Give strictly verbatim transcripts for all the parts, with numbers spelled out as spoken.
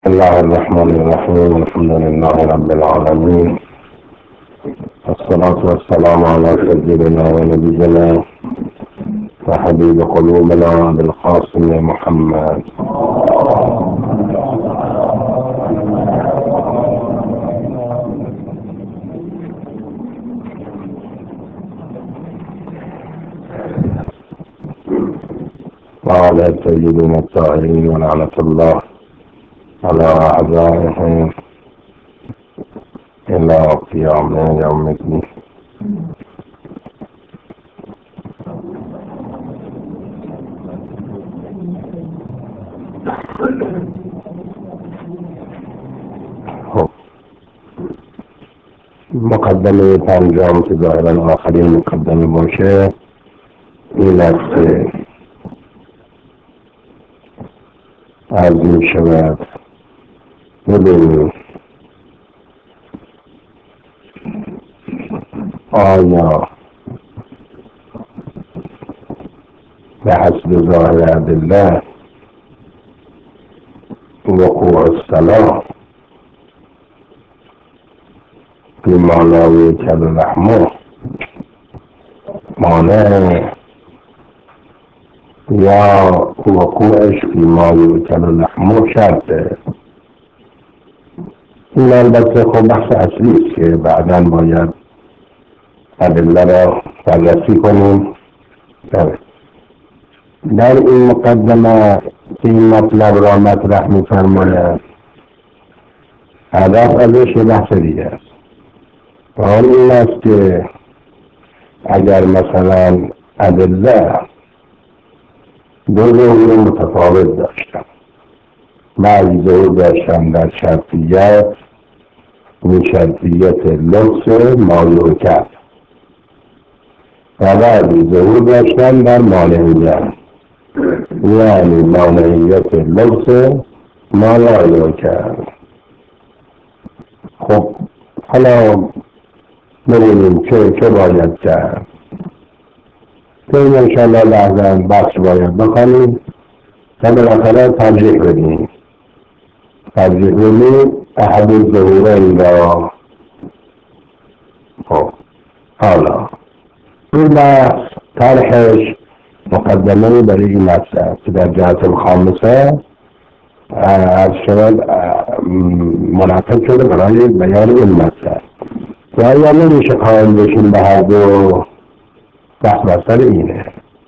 بسم الله الرحمن الرحيم. الحمد لله رب العالمين، والصلاة والسلام على سيدنا ونبينا وحبيب قلوبنا بالقاسم محمد. وعلى سيدنا الطاهرين ولعنة الله على أعدائهم إلى قيام يوم الدين. مقدمه پنجم که ظاهرا آخرین مقدمه باشه این است که عرض می شود ببینید آیا به حسب ظاهر ادله وقوع الصلاة فيما لا يؤكل لحمه مانع یا وقوعش فيما يؤكل لحمه شرطه؟ این البته خب بحث اصلی است که بعداً باید ادله را بررسی کنیم. در این مقدمه که این مطلب را مطرح می‌فرماید هدف ازش یه بحث دیگه است و آن این است که اگر مثلا ادله دو ظهور متفاوت داشتن، بعضی ظهور داشتن در شرطیت این شرطیت لبس مایو کرد و بعضی ظهور داشتن در مانعیت یعنی مانعیت لبس مایو کرد. خب حالا ببینیم چه چه باید کرد که این انشاءالله لحظاً بخش باید بخوانیم تا بالاخره ترجیح بدیم ترجیح بدیم احد الظهورین را. خب حالا این بحث طرحش مقدمه برای این مطلب که در جهت الخامسه از شود منعقد شده برای بیان این مطلب که آیا نمیشه قائل بشیم به هر دو. بحث بسر اینه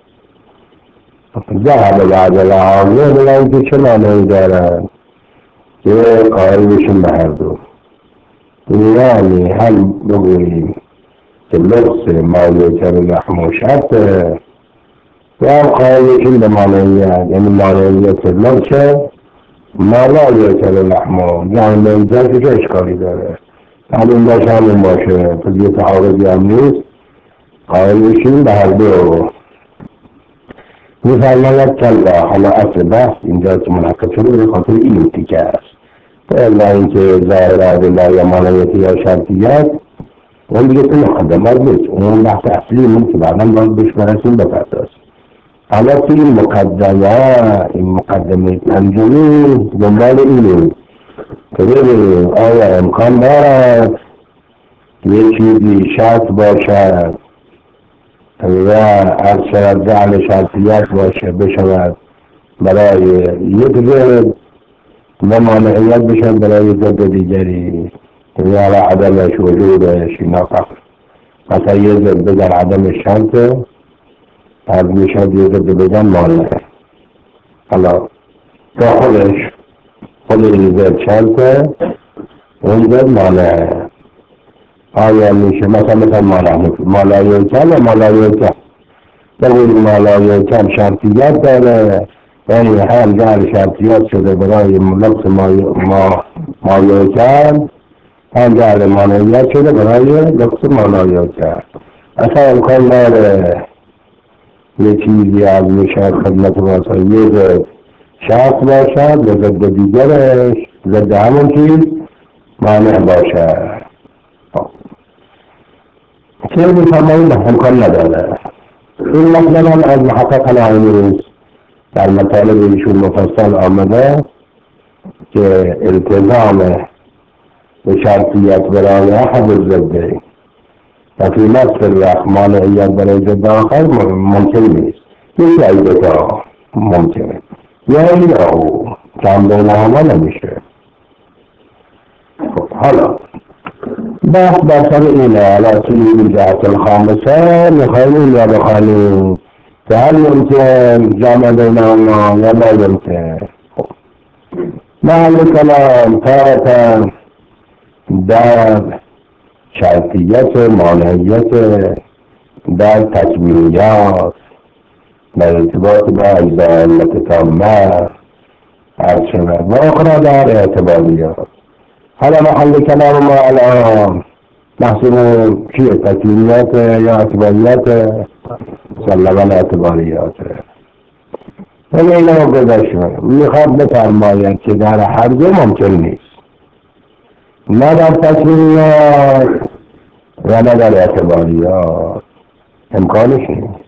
ذهب بعد العامه بلند که چه معنی دارن که قائل بشیم به هر دو، یعنی هم بگوییم که لبس مایوتر لحم و شرطه و هم قائل بشیم به مانعیت یعنی مانعیت لبس مایوتر لحم و یعنی اینجا که چه اشکالی داره همین باشه همین باشه پس یه تعارضی هم نیست قائل بشیم به هر دو. می‌فرماید کلا حالا اصل بحث اینجا که منعقد شده به خاطر این تیکه است الا اینکه ظاهر ادله یا مانعیت یا شرطیت اون دیگه تو مقدمات نیست، اون بحث اصلی نیست که بعدا باید بهش برسیم بپردازیم. حالا تو این مقدمه این مقدمه پنجمی دنبال اینه که ببینیم آیا امکان دارد یه چیزی شرط باشد و هر شرط جعل شرطیت باشه بشود برای یک ضد و مانعیت بشن برای ضد دیگری یا عدمش وجودش اینا فقط مثلا یه ضد بگن عدم شرطه از میشد یه ضد بگن مانعه. حالا تا خودش خود این ضد شرطه اون ضد مانعه آیا میشه مثلا مثلا مالایوکن و مالایوکن بگوید مالایوکن شرطیت داره یعنی هم جعل شرطیت شده برای لبس مالایوکن هم جعل مانعیت شده برای لبس مالایوکن. اصلا امکان داره یه چیزی از میشه خدمت واسه یه ضد شرط باشد و ضد دیگرش ضد همون چیز مانع باشد که میفرمایید امکان نداره. این مطلب هم از محقق العینی در مطالب ایشون مفصل آمده که التزام به شرطیت برای حد زده و فی نفس الوقت مانعیت برای ضد آخر ممکن نیست. یکی از دوتا ممکنه، یا این یا او، کم بینهما نمیشه. خب حالا بحث بر سر اینه. حالا توی این جهت الخامسه میخوایم این را بخوانیم که هل ممکن جمع بینهما یا لا یمکن. محل کلام تارتا در شرطیت مانعیت، در تکمیلیات، در ارتباط با علت تامه عرض شود و اخرى در اعتباریات. حالا محل کلام ما الان محصول چیه؟ تکمیلیات یا اعتباریات؟ سلمان اعتباریات. ولی اینا رو گذاشتیم. میخواد بفرماید که در هر دو ممکن نیست، نه در تکمیلیات و نه در اعتباریات، امکانش نیست.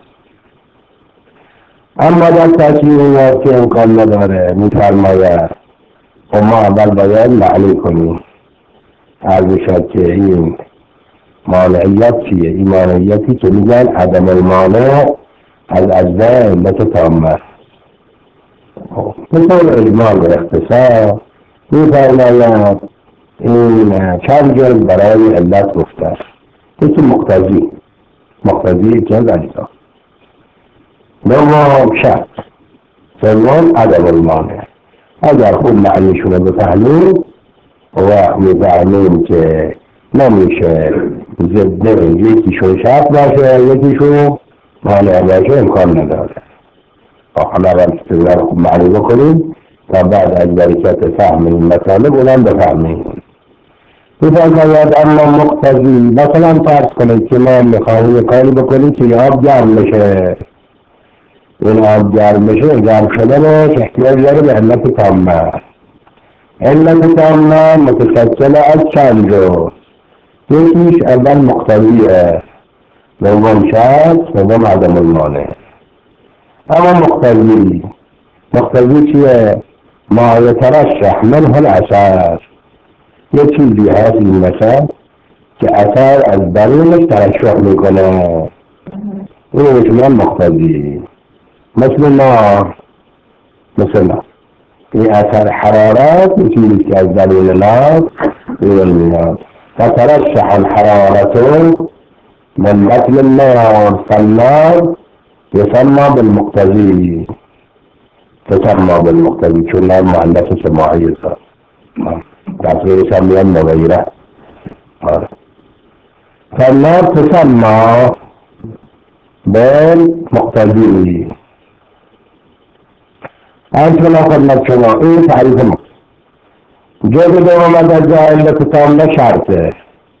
اما در تکمیلیات که امکان نداره میفرماید و ما اول باید معلوم کنیم عرض شد که این مانعیت چیه. این مانعیتی که میگن عدم المانع از اجزای علت تامه. مثل اجمال و اختصار میفرماید این چند جز برای علت گفته است. یکی مقتضی، مقتضی که از اجزا. دوم شرط، سوم عدم المانع. اگر خوب معنیشون رو بفهمیم و میفهمیم که نمیشه ضده یکیشون شرط باشه یکیشون مانع باشه، امکان نداره. حالا اول خوب معنی بکنیم و بعد از برکت فهم این مطالب اونم بفهمیم. میفرماید اما مقتضی، مثلا فرض کنید که ما میخواهیم کاری بکنیم که آب گرم بشه. این آب گرم بشه، گرم شدنش احتیاج داره به علت تامه. علت تامه متشکل از چند جز. یکیش اول مقتضیه، دوم شرط، دوم عدم المانع. اما مقتضی، مقتضی چیه؟ ما یترشح منه الاثر. یه چیزی هست این مثل که اثر از درونش ترشح میکنه، این میشونن مقتضی. مثل نار، مثل نار این اثر حرارت میتونید که از درون نار بیرون میاد. فترشح الحرارة من بطن النار فالنار يسمى بالمقتضي، تسمى بالمقتضي چون نار مؤنث سماعی است، تصویر يسمى مغیره. فالنار تسمى بالمقتضي. انتون خدمت شما این تعریف مقتضی. جز دوم از جای علت تامه شرطه.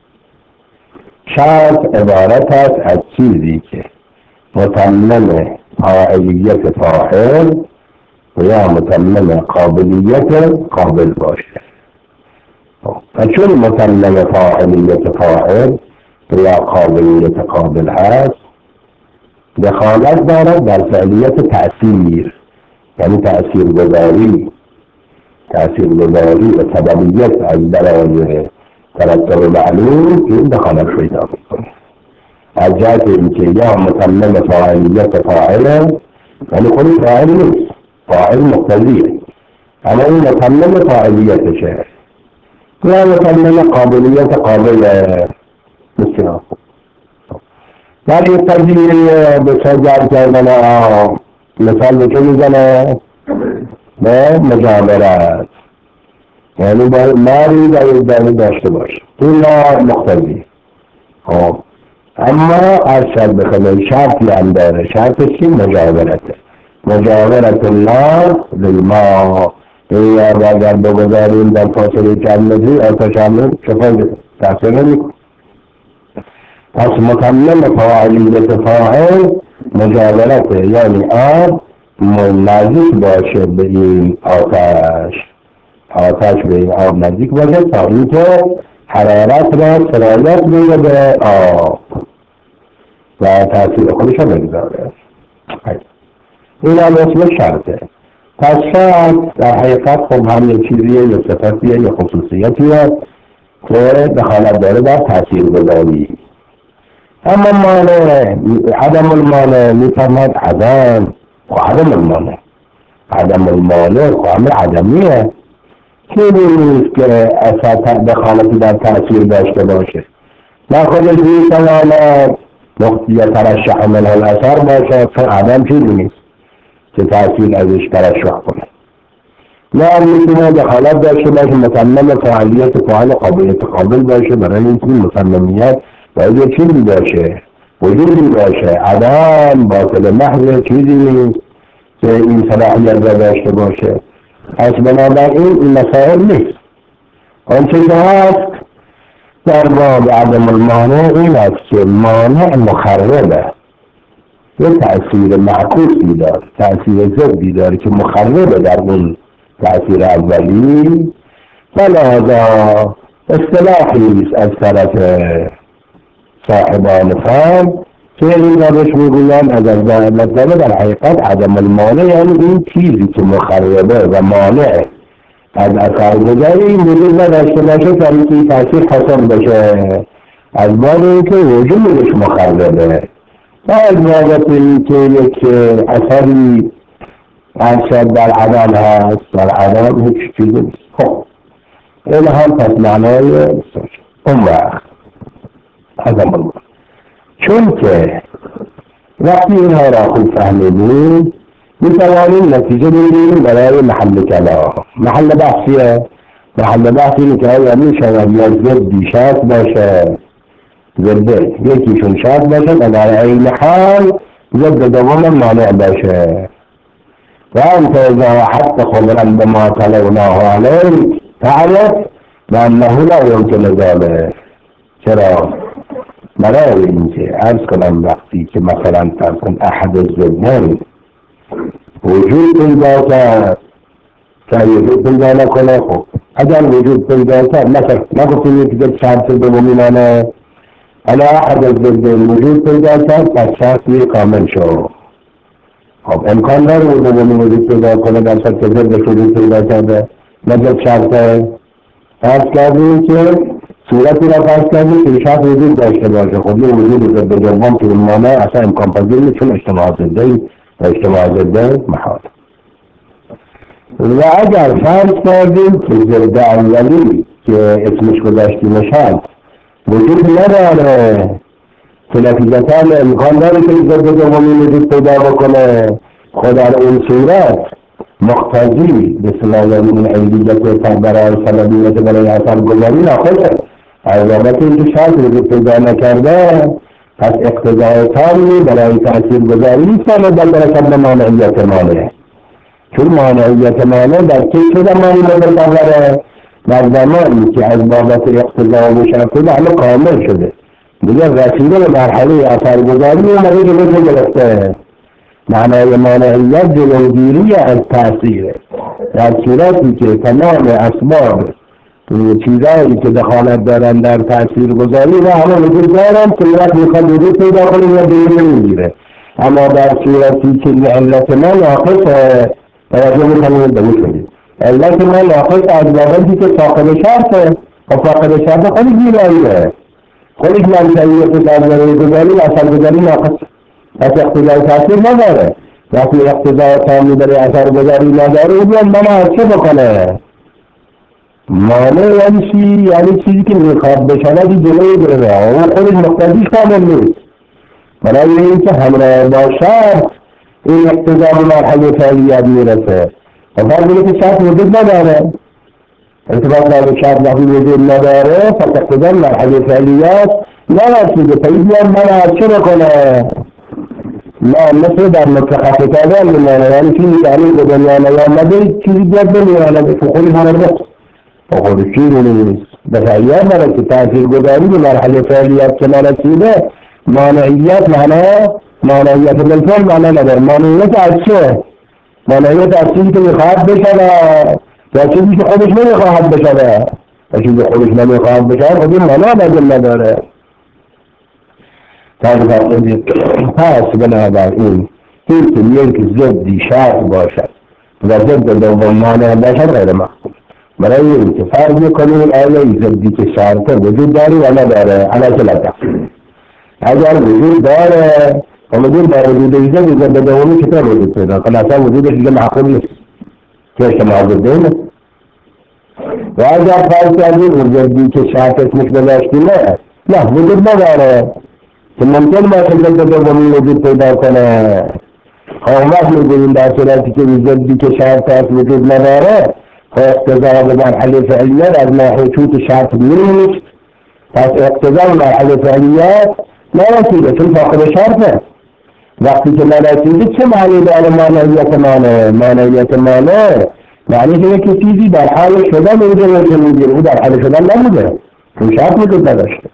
شرط عبارت است از چیزی که متمم فاعلیت فاعل و یا متمم قابلیت قابل باشه. و چون متمم فاعلیت فاعل و یا قابلیت قابل هست، دخالت دارد در فعلیت تأثیر، یعنی تأثیر گذاری تأثیر گذاری و سببیت از برای ترتب معلوم این دخالت پیدا میکنه. از جهت اینکه یا متمم فاعلیت فاعله، یعنی خودی فاعل نیست، فاعل مقتضیه، اما این متمم فاعلیتشه، یا متمم قابلیت قابله. بسیار در این تجیه به سجر کردن مثال به چه میزنه؟ به مجاورت، یعنی باید ماری در دانی داشته باشه. این نار مقتضی. خب اما از شرط بخونه شرطی هم داره. شرطش چی؟ مجاورته. مجاورت النار للماء. این اگر بگذاریم در فاصله چند متری آتش هم شفاید تحصیل نمیکن. پس متمم فاعلیت فاعل مجاورته، یعنی آب نزدیک باشه به این آتش، آتش به این آب نزدیک باشه تا اینکه حرارت را سرایت بده به آب و تاثیر خودش رو بگذاره. این هم اسم شرطه. پس شاید در حقیقت خب هم یه چیزیه یا صفتیه یا خصوصیتیه که دخالت داره در تاثیرگذاری. اما مانع، عدم المانع میفرماد عدم و عدم المانع، عدم المانع و عمل عدمیه که نیست که اثر دخالتی در تاثیر داشته باشه، نه خودش میتواند یا ترشح منه الاثر باشه، چون عدم چیزی نیست که تاثیر ازش ترشح کنه، نه میتونه دخالت داشته باشه، مصمم فعالیت فعال قابلیت قابل باشه، برای اینکه مصممیت باید یه چیزی باشه، وجودی باشه. عدم باطل محض چیزی نیست که این صلاحیت را داشته باشه. پس بنابراین این مسائل نیست. آنچه که هست در باب عدم المانع این است که مانع مخربه، یه تأثیر معکوسی داره، تأثیر ضدی داره که مخربه در اون تأثیر اولی، فلذا اصطلاحی است از طرف صاحبان فهم که این روش میگویند از از مطلب در حقیقت عدم المانع یعنی این چیزی که مخربه و مانع از اثر گذاری این وجود نداشته باشه تا اینکه تأثیر حاصل بشه، از باب اینکه وجودش مخربه و از بابت اینکه یک اثری ارشد در عدم هست، در عدم هیچ چیزی نیست. خب این هم پس معنای اون وقت عدم المانع، چون که وقتی اینها را خوب فهمیدیم میتوانیم نتیجه بگیریم برای محل کلام. محل بحثیه، محل بحثی اینه که آیا میشود یا ضدی شرط باشه، ضده یکیشون شرط باشه و در این حال ضد دوم مانع باشه. و انت اذا حتی خبرا بما تلوناه علیک تعرف بانه لا یمکن ذلك. چرا؟ برای اینکه عرض کنم وقتی که مثلا فرض کن احد الضدین وجود پیدا کرد که وجود پیدا نکنه، خب اگر وجود پیدا کرد مثلا نگفتیم یکی که شرط دومی مانه الا احد الضدین وجود پیدا کرد پس شرطی کامل شد. خب امکان داره دومی وجود پیدا کنه در شرط که ضدش وجود پیدا کرده نجد شرطه. فرض کردیم که صورتی را فرض کردیم که شرط وجود داشته باشه، خب یه وجود ضد دوم که اون مانع اصلا امکان پذیر نیست چون اجتماع ضده و اجتماع ضده محال. و اگر فرض کردیم که ضد اولی که اسمش گذاشتیم شرط وجود نداره که نتیجتا امکان داره که ضد دومی وجود پیدا بکنه، خود در اون صورت مقتضی به صلاح این علیت برای سببیت برای اثر گذاری ناخوشه. عذابت این که شرط وجود پیدا نکرده پس اقتضای تامی برای تأثیر گذاری نیستانه بل برکت مانعیت مانعه، چون مانعیت مانع در که چه زمانی متصوره؟ در زمانی که از بابت اقتضا و شرطه همه کامل شده دیگه رسیده به مرحله اثر گذاری و مگه جلوه گرفته. معنای مانعیت جلوگیری از تأثیره، در صورتی که تمام اسباب چیزایی که دخالت دارن در تأثیر گذاری و همه وجود دارن که وقت میخواد وجود پیدا کنه یا دیگه نمیگیره، اما در صورتی که علت ما ناقصه توجه میکنید به میکنید علت ما ناقص از بابتی که فاقد شرطه و فاقد شرط خودی گیراییه، خودی منطقیت از برای گذاری و اثر گذاری ناقص پس اقتضای تأثیر نداره. وقتی اقتضای تامی برای اثر گذاری نداره او بیان منع چه بکنه؟ مانع یعنی چی؟ یعنی چیزی که میخواد بشود جلوی بره اون خودش مقتضیش کامل نیست، برای اینکه همراه با شرط این اقتضا به مرحله فعلیت میرسه و فرض اینه که شرط وجود نداره، ارتباط با شرط وقتی وجود نداره پس اقتضا مرحله فعلیت نرسیده تا این بیان منع چه بکنه؟ نه مثل در متخف کردن میمانه، یعنی چیزی که همین به دنیا نیامده چیزی بیاد بمیانه که خودی مرده و خودی چیزی نیست. به فعلیت برای که تأثیر گذاری به مرحله فعلیت که نرسیده مانعیت معنی مانعیت بالفعل معنی نداره. مانعیت از چه؟ مانعیت از چیزی که میخواهد بشود یا چیزی که خودش نمیخواهد بشود و چیزی خودش نمیخواهد بشود خودی معنی نداره. پس بنابراین این که یک ضدی شرط باشد و ضد دوم مانع باشد غیر مقبول. برای اینکه فرض میکنیم آیا ضدی که شرطه وجود داری و نداره علی چه تقسیم. اگر وجود داره و وجود داره وجود ضد ضد دومی چطور وجود پیدا کنه؟ اصلا وجودش دیگه معقول نیست که اجتماع ضدینه. و اگر فرض کردیم اون ضدی که شرط اسمش گذاشتیم نه وجود نداره که ممکن باشه ضد دومی وجود پیدا کنه. اون وقت میگوییم در صورتی که ضدی که شرط هست وجود نداره اقتضا به مرحله فعلیت از ناحیه چون شرط نیست، پس اقتضا مرحله فعلیت نرسیده چون فاقد شرطه. وقتی که نرسیده چه معنی داره مانعیت مانع؟ مانعیت مانع معنی که یکی چیزی در حال شدن اینجا روشه میگیم او در حال شدن نمیده چون شرط وجود نداشته.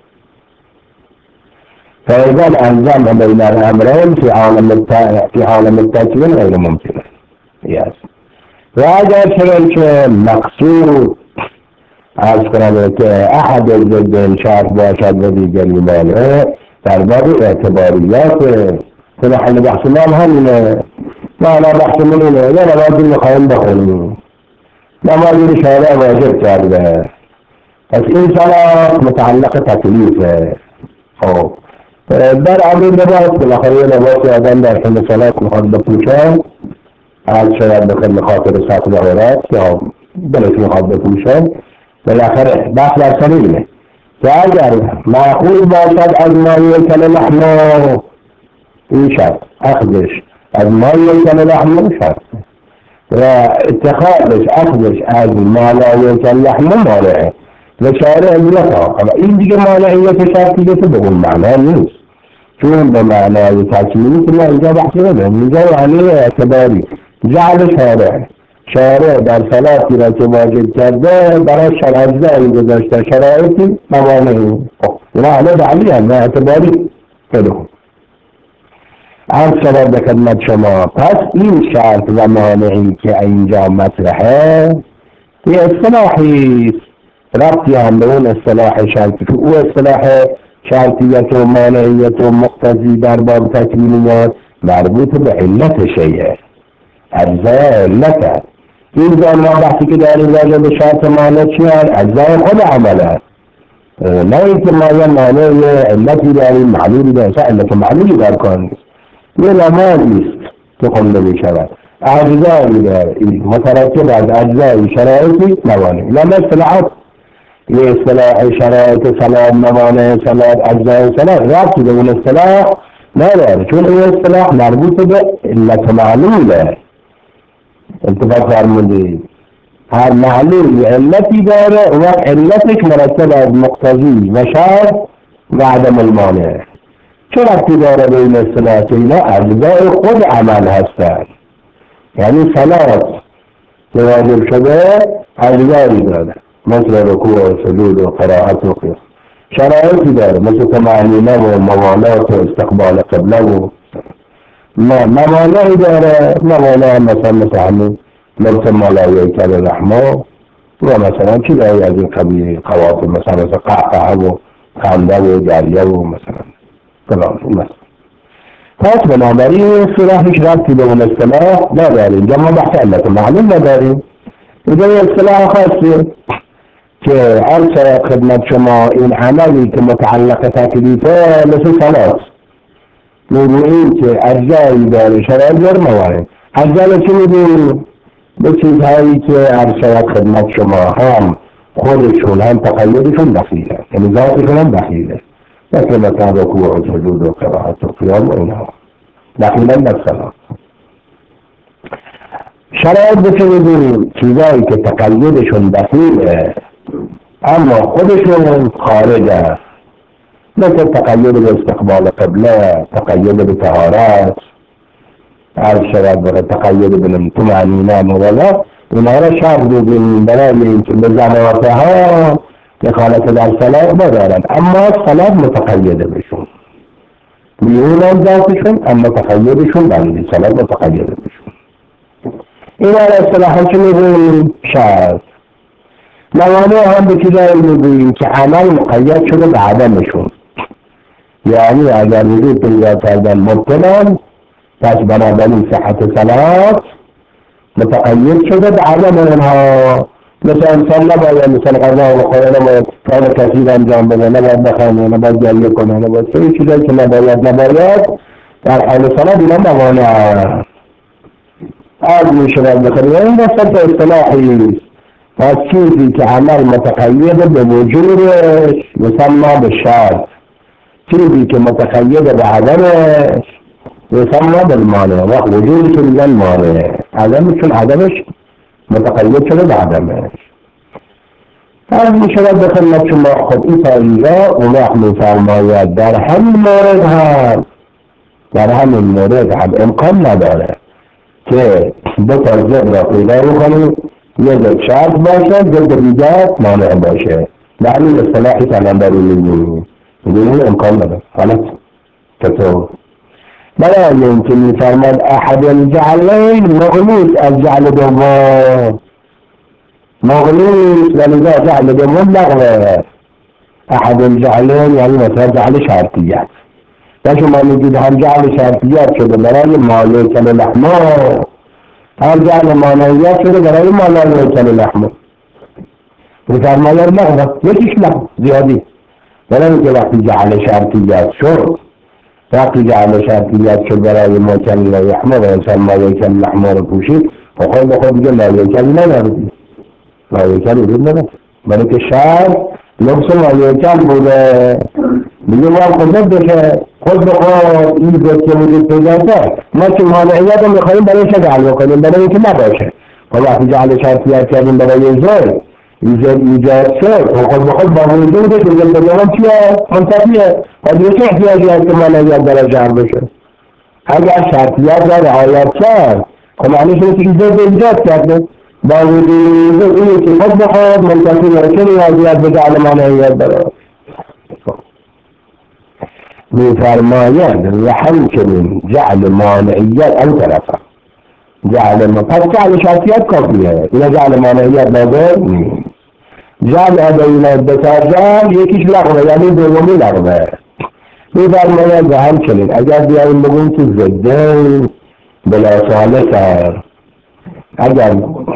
فإذا الأنظام بين الأمرين في عالم الت... في عالم التكوين غير ممكن. يس. وأجل شيء مقصود از کنم که احد ضد شرط باشد و دیگری مانع در باب اعتباریات که محل بحث ما همینه. معنا بحث من اینه یا نمازی میخواهیم بخونیم نمازی شارع واجب کرده پس این صلاة متعلق تکلیفه. خب در امر لباس بالاخره لباس آدم در حین صلات میخواد بپوشه از شاید بخیر خاطر سطح عورت یا بلش میخواد بپوشه بالاخره بحث در سر اینه که اگر معقول باشد از مایه کل لحمه این شرط اخذش از مایه کل لحمه شرط و اتخاذش اخذش از مایه کل لحمه مانعه و شارع علتها. اما این دیگه مانعیت شرطیه که به اون معنا نیست چون به معنای تکمیلی که ما اینجا بحثی نداریم. اینجا یعنی اعتباری جعل شارع شارع در صلاتی را که واجب کرده برای شرع اجزایی گذاشته شرایطی موانعی اونا همه دعلی هم اعتباری بدون عرض شود به خدمت شما. پس این شرط و مانعی که اینجا مطرحه یه اصطلاحی ربطی هم به اون اصطلاح شرطی که او اصطلاح شرطیت و مانعیت و مقتضی در باب تکمیلیات مربوط به علت شیعه اجزای علت. این زمان ما بحثی که داریم راجع به شرط مانع چی هست؟ اجزای خود عمله نه اینکه ما یه مانع یه علتی داریم معلولی داریم علت معلولی در کار نیست یه نمانیست که خونده می شود اجزایی داریم مترکب از اجزای شرایطی موانع لما اصطلاحات یه اصطلاح شرایط صلاة موانع صلاة اجزای صلاة ربطی به اون اصطلاح نداره چون این اصطلاح مربوط به علت معلوله. انتباه فرمودید هر معلول علتی داره و علتش مرتب از مقتضی و شرط و عدم المانع. چه ربطی داره به این اصطلاح که اینا اجزای خود عمل هستن یعنی صلاة که واجب شده اجزایی داره مثل رکوع و سجود و قرائت و قیام شرایطی داره مثل طمأنینه و موانعات و استقبال قبله و موانعی داره موانع مثلا مثل همین مثل مالایه کل رحمه و مثلا چی داری از این قبیل قوافل مثلا مثل قهقه و خنده و گریه و مثلا کلام مثلا. پس بنابراین اصطلاح هیچ ربطی به اون اصطلاح نداریم اینجا ما بحث علت معلوم نداریم اینجا یه اصطلاح خاصی که عرض شاید خدمت شما این عملی که متعلق تکلیفه مثل صلاة میگوییم که اجزایی داره شرایط داره موانع. اجزا چی میگوییم؟ به چیزهایی که عرض شاید خدمت شما هم خودشون هم تقییدشون دخیله یعنی ذاتشون هم دخیله مثل مثلا رکوع و سجود و قرائت و قیام و اینها دخیلن در صلاة. شرایط به چی میگوییم؟ چیزهایی که تقییدشون دخیله اما خودشون خارج است مثل تقیید به استقبال قبله تقیید به طهارت عرض شود برای تقیید به طمأنینه مولا اینا را شرط بگیریم برای اینکه به ضوابطها دخالت در صلاة ندارن اما صلاة متقیده بشون میونن ذاتشون اما تقییدشون بندی صلاة متقیده بشون. اینا را اصطلاحا چه میگوییم؟ شرط. موانع هم به چیزایی میگوییم که عمل مقید شده به عدمشون یعنی اگر وجود پیدا کردن مبطلن پس بنابراین صحت صلاة متقید شده به عدم اینها. مثل انسان نباید مثل غذا و خواه نباید کار کثیر انجام بده، نباید بخنده، نباید گریه کنه، نباید سه چیزایی که نباید نباید در حال صلاة اینا موانع از می شود بخیر. این وسط اصطلاحی از چیزی که عمل متقید به وجودش یسمى به شرط، چیزی که متقید به عدمش یسمى بالمانع و وجودش میگن مانع، عدمش چون عدمش متقید شده به عدمش. از می شود به خدمت شما خود این تا اینجا اون وقت می فرماید در همین مورد هم در همین مورد هم امکان نداره که دو تا ضد را پیدا بکنیم، یه ضد شرط باشه، ضد دیگر مانع باشه. در این اصطلاحی کلندری میگیم میگیم امکان نداره. حالا چطور؟ برای اینکه میفرماد احد الجعلین مغنیست از جعل دوم، مغنیست ولذا جعل دوم لغوه. احد الجعلین یعنی مثلا جعل شرطیت، و شما میگید هم جعل شرطیت شده برای مالک لحمه، هم جعل مانعیت شده برای مالک لحمه. میفرماید لغوه، یکیش لغو زیادی. برای اینکه وقتی جعل شرطیت شد وقتی جعل شرطیت شد برای مالک لحمه و انسان مالک لحمه رو پوشید و خود به خود دیگه مالکلی ندارد، مالکلی وجود ندارد، برای که شرط لبس مالکل بوده دیگه ما خودت بشه خود به خود این زد که وجود پیدا کرد. ما که مانعیت رو میخواییم برای چه جعل بکنیم؟ برای اینکه نباشه. و وقتی جعل شرطیت کردیم برای زد این زد ایجاد شد و خود به خود با وجودش این زد بگرم چیه؟ منطقیه. و دیگه چه احتیاجی هست که مانعیت برای جعل بشه؟ اگر شرطیت را رعایت کرد خب معنیش اینه که این زد ایجاد کرده با وجود اینه که خود به خود منطقیه. چه نیازیت به جعل مانعیت برای میفرماید و همچنین جعل مانعیت ان طرفه جعل ما پس جعل شرطیت کافیه، اینا جعل مانعیت لازم نیست. جعل بین بتاجل یکیش لغوه یعنی دومی لغوه. میفرماید و همچنین اگر بیاییم بگیم که ضدین بلا ثالثه، اگر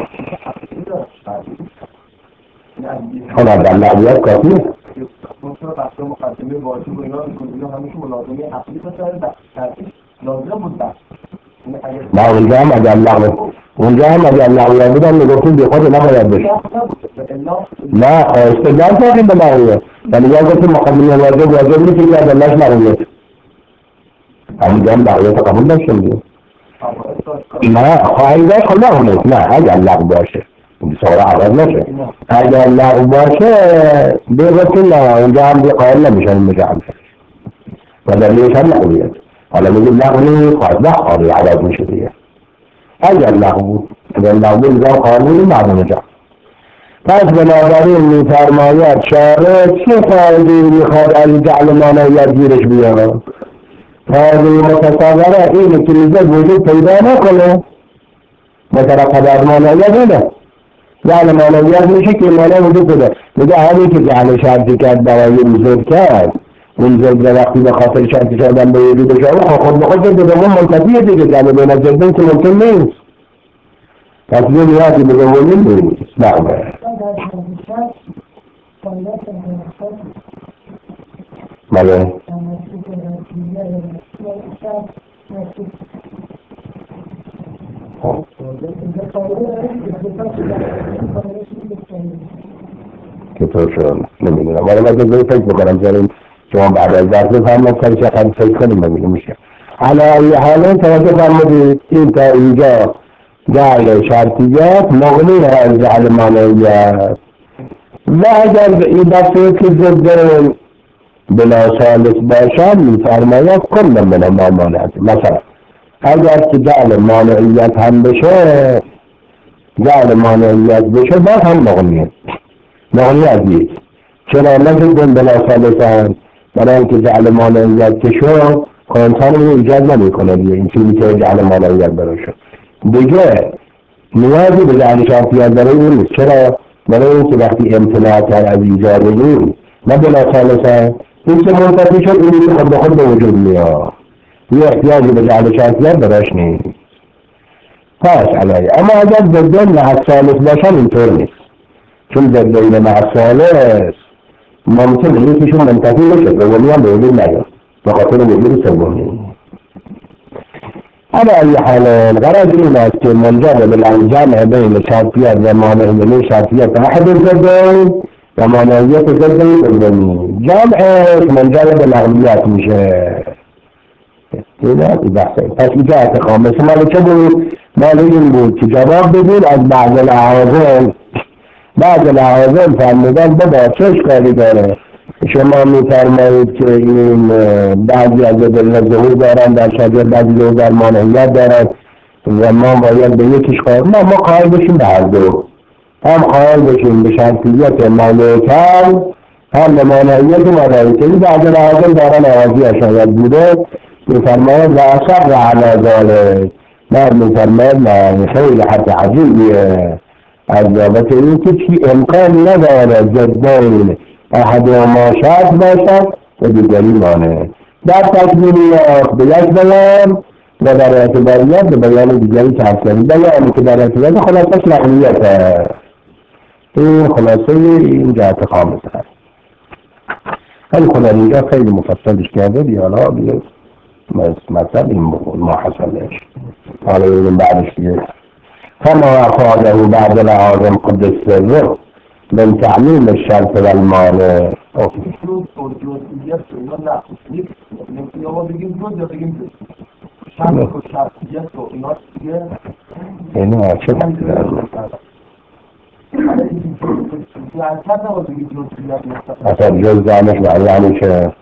خب در لغویت کافیه ممکنه بحث مقدمه واجب و اینا اینا همیشه ملازمه عقلی باشه، لازم بود بحث. نه اونجا هم اگر لغو اونجا هم اگر لغویه بودن میگفتیم بی خود نباید بشه. نه استدلال کردیم به لغویه ولی یا گفتیم مقدمه واجب واجب نیست که ادلهش لغویه، اونجا هم لغویت قبول داشتیم دیگه. نه خواهی داشت خب لغو نیست. نه اگر لغو باشه سوال عوض نشه، اگر لغو باشه بگفتیم نه اونجا هم دیگه قائل نمیشن مجعل و دلیلش هم لغویت. حالا میگیم لغو نیست خواهد وقت قابل عوض میشه دیگه. اگر لغو اگر لغو دیگه قانونی معدوم جا. پس بنابراین میفرماید شارع چه فایده‌ای میخواد از جعل مانعیت گیرش بیاره؟ فایده متصوره اینه که میزد وجود پیدا نکنه مترقب از مانعیت اینه. جعل مانعیت میشه که مانع وجود بده. میگه همین که جعل شرطی کرد برای وجود کرد اون زد وقتی به خاطر شرطی کردن به وجود شما خود به خود زد دوم منتفیه دیگه، جعل بین الزدین که ممکن نیست. پس یه نیازی به دومی نیست. نعمه بله چطور شد نمیدونم ولی من دیگه فکر بکنم داریم شما بعد از درس بفهمم کاری که خیلی فکر کنیم نمیده میشه. حالا حالا توجه فرمودید این تا اینجا جعل شرطیت مغنی از جعل مانعیت و اگر این دفعه که ضد بلا ثالث باشد میفرماید کل من المانعات. مثلا اگر که جعل مانعیت هم بشه جعل مانعیت بشه باز هم مغنیه مغنی از یک. چرا نزدن بلا ثالثان؟ برای اینکه جعل مانعیت که شد انسان رو ایجاد نمی کنه دیگه این چیزی که جعل مانعیت برای شد دیگه نیازی به جعل شرطیت برای اون نیست. چرا؟ برای اینکه وقتی امتناع کرد از ایجاد این نه بلا ثالثان این که منتفی شد اینی که خود به خود به وجود میاد یه احتیاجی به جعل شرطیت براش نیست. پاس علیه. اما اگر ضدین مع الثالث باشن اینطور نیست، چون ضدین مع الثالث ممکن یکیشون منتفی بشه دومی هم به وجود نیاد به خاطر وجود سومی. على أي حال الغرض من است که منجر بالجمع بین شرطیت و مانعیت شرطیت احد الضدین و مانعیت ضدین دومی. جمعش منجر به لغویت میشه. دیدن بحثه. پس این جهت خامسه مال چه بود؟ مال این بود که جواب بدید از بعض العوازل بعض العوازل فرمودن بابا چه اشکالی داره؟ شما میفرمایید که این بعضی از ادله ظهور دارن در شرطیت، بعضی ظهور در مانعیت دارن و ما باید به یکیش قائل نه ما قائل بشیم به هر دو، هم قائل بشیم به شرطیت مانعیت هم به مانعیت مانعیت. این بعض العوازل دارن آوازی شاید بوده میفرماید و اصر علی ذلک، بعد میفرماید نه خیلی حتی عجیبیه از بابت این که چی امکان نداره ضدین احدهما شرط باشد و دیگری مانع. در تکمیلیات به یک بیان و در اعتباریات به بیان دیگری تفسیری. بیانی که در اعتباریات خلاصش لغویت است. این خلاصه این جهت خامس است. ولی خدا اینجا خیلی مفصلش کرده بیالا بیاد مثلا این بخون ما حسنش حالا ببین بعدش دیگه فما افاده بعد العالم قدس سره من تعمیم الشرط و المانع. شروط و جزئیات اینا نه نمیتونیم ما بگیم جز یا بگیم شرط و شرطیت و اینا دیگه اینا چه تکرار اصلا جز دانش یعنی چه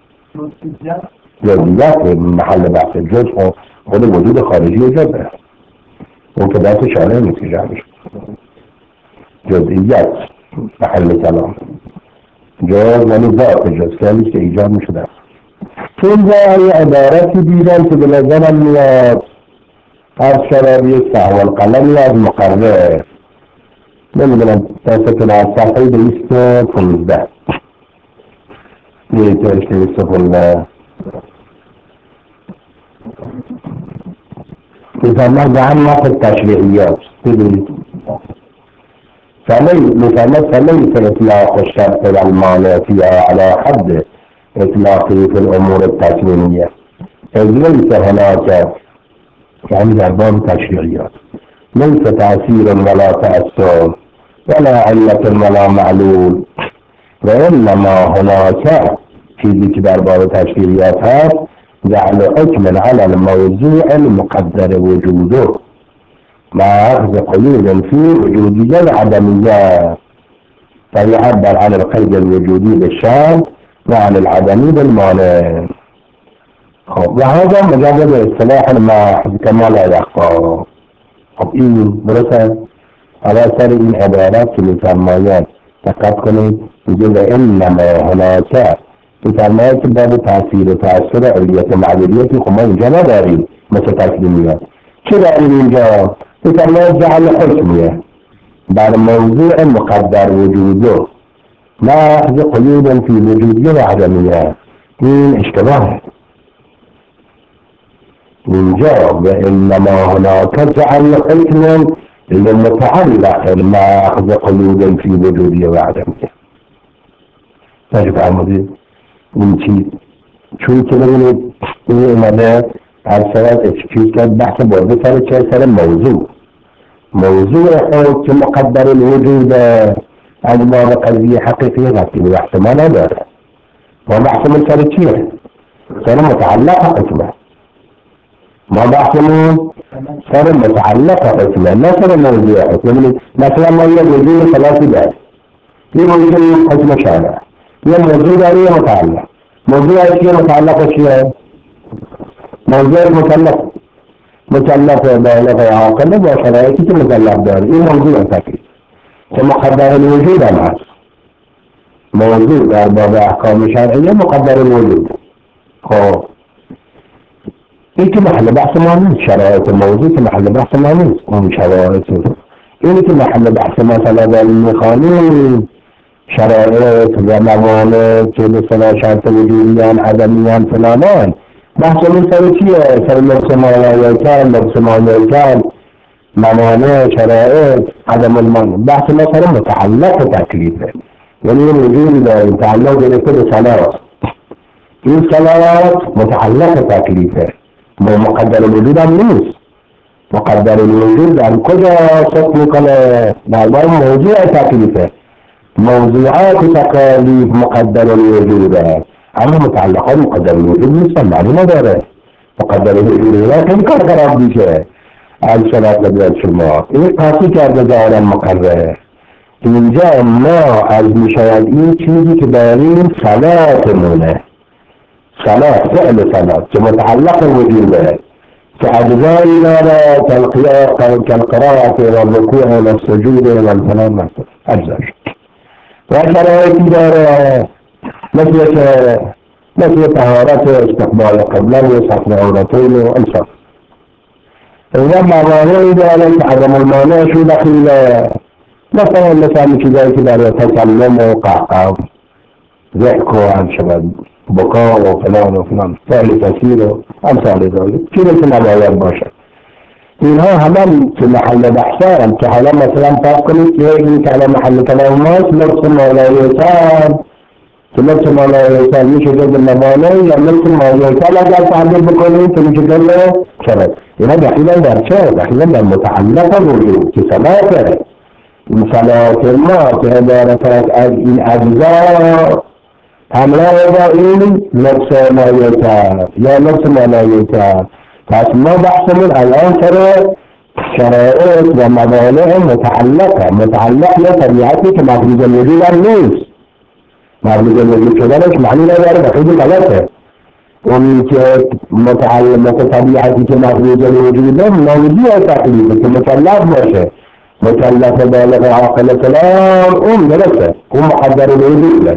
جزئیات محل بحث جز خود وجود خارجی جزه اون که دست شانه نیست که جمعش جزئیات محل کلام جز یعنی ذات جز کلیش که ایجاد می شده. چون جایی عبارتی دیدن که به نظرم میاد از شرابی سهو القلمی از مقرر نمیدونم دستتون از صفحه دویست و پونزده یه ترش دویست و پونزده میفرمد به هم نفت تشریعیات ببینید مثلا فليس إطلاق الشرط والمانع فيها على حد إطلاقه في الأمور التكوينية، إذ ليس هناك يعني در باب تشريعيات ليس تأثير ولا تأثر ولا علة ولا معلول، وإنما هناك چیزی که در باب تشريعيات هست جعل حكم على الموضوع المقدر وجوده مع أخذ قيود في وجودية العدمية، فيعبر عن القيد الوجودي بالشرط وعن العدمي بالمانع. وهذا مجرد اصطلاح الماحظ كما لا يخفى. خب این درسته على سر این عبارات که میفرماید دقت کنید میگه وانما هناك میفرماید که باب تاثیر و تاثیر علیت و معلولیتی خب ما اینجا نداریم مثل تکلیمیات. چه داریم اینجا؟ میفرماید جعل حکمیه بر موضوع مقدر وجوده محض قیود فی وجودیه و عدمیه. این اشتباهه اینجا و انما هناك جعل حکم لمتعلق محض قیود فی وجودیه و عدمیه. نجب فرمودید این چیز چون که ببینید این اومده هر سرات اکسکیوز کرد بحث بازه سر چه سر موضوع موضوع خود که مقدر الوجود از باب قضیه حقیقی رفتی به بحث ما نداره. ما بحثمون سر چیه؟ سر متعلق حکمه. ما بحثمون سر متعلق حکمه نه سر موضوع حکمه. مثلا ما یه وجود خلاصی داریم یه موضوع حکم شانه یه موضوع داری یه متعلق موضوع چیه متعلق چیه؟ موضوع مکلف مکلف بالغ عاقل با شرایطی که مکلف داره این موضوع تکلیف که مقدر الوجود هم هست. موضوع در باب احکام شرعیه مقدر الوجود. خب این که محل بحث ما نیست، شرایط موضوع که محل بحث ما نیست، اون شرایط اینی که محل بحث مثلا در این میخوانیم شرایط و موانع که به صلاح شرط وجودیان عدمیان فلانان بحث من سر چیه؟ سر لبس مالایه کن لبس مالایه کن موانع شرائط عدم المانع. بحث مثلا متعلق تکلیفه، یعنی این وجود داره تعلق گرفته به صلات، این صلات متعلق تکلیفه، مقدر الوجود هم نیست. مقدر الوجود در کجا صدق میکنه؟ در باید موضوع تکلیفه، موضوعات تکالیف مقدر الوجوده، اما متعلقات مقدر الوجود نیستن، معنی نداره. مقدر الوجود را خیلی کار خراب میشه از شرط لبیاد شما. این قاطی کرده ظاهرا مقرره. اینجا ما از میشاید این چیزی که داریم صلاتمونه، صلات، فعل صلات که متعلق وجوده، که اجزایی داره کالقراءة والرکوع والسجود والفلان مثلا اجزاش، و شرایطی داره مثل که مثل طهارت استقبال قبله و ستر عورتین و انصاف. اینجا موانعی داره که عدم المانع شو دخیله، مثلا مثلا چیزایی که در تکلم و قهقه ذکر و هم شود بکا و فلان و فلان فعل کثیر و امثال ذالک چیزی که نباید باشه. اینها همه که محل بحثان، که حالا مثلا فرض کنید که این که محل کلام ماست لفظ مالایتان، که لفظ مالایتان میشه جز موانع، یا لفظ مالایتان اگر تعبیر بکنید که میشه جز شرط. اینا دخیلن در چه؟ دخیلن در متعلق وجود که صلاته. این صلات ما که عبارت از این اجزا حمله با این لفظ مالایتان یا لفظ مالایتان. پس ما بحثمون الان سر شرائط و موانع متعلقه، متعلق یا طبیعتی که مفروض الوجود هم نیست. مفروض الوجود شدنش معنی نداره و خیلی غلطه. اونی که متعلق طبیعتی که مفروض الوجود هم موضوع تکلیفه که مکلف باشه، مکلف بالغ عاقل فلان، اون درسته، اون مقدر الوجوده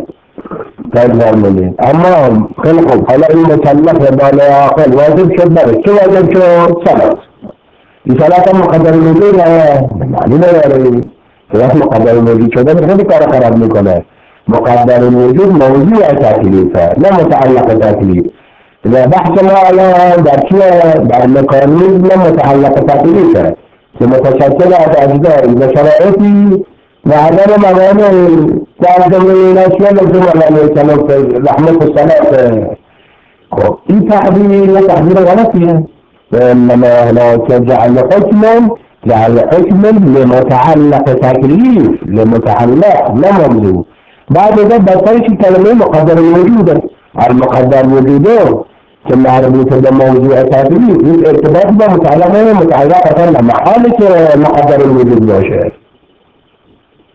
تجربه. اما خیلی خوب، حالا این مکلف بالغ عاقل واجب شد برش، چه واجب شد؟ صلات. این صلات هم مقدر الوجود نه، معنی نداره. صلات مقدر الوجود شده خیلی کار خراب میکنه. مقدر الوجود موضوع تکلیفه نه متعلق تکلیف. و بحث ما الان در چیه؟ در مکانیزم متعلق تکلیفه که متشکل از اجزایی و شرائطی و عدم موانع در جمله الاشیاء لزوم علیه کلمت رحمت الصلاة. خب این تعبیر یا تعبیر غلطیه. انما هناك جعل حكم جعل حكم لمتعلق تکلیف، لمتعلق نه موضوع. بعد ذلك بطريق كلمه مقدر الوجود، المقدر وجوده که مربوط به موضوع تکلیف، این ارتباط با متعلق متعلق اصلا محاله که مقدر الوجود باشه.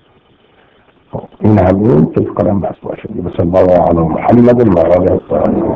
این همین فکر کنم بس باشه. بسم الله علی محمد و آله الطاهرین.